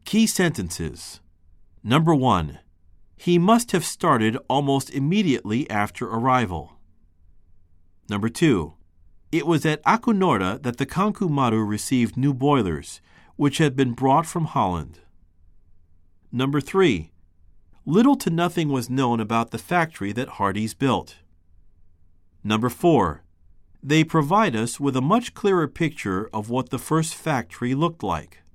Key sentences. Number 1. He must have started almost immediately after arrival. Number 2. It was at Akunora that the Kankumaru received new boilers, which had been brought from Holland. Number 3. Little to nothing was known about the factory that Hardee's built. Number 4. They provide us with a much clearer picture of what the first factory looked like.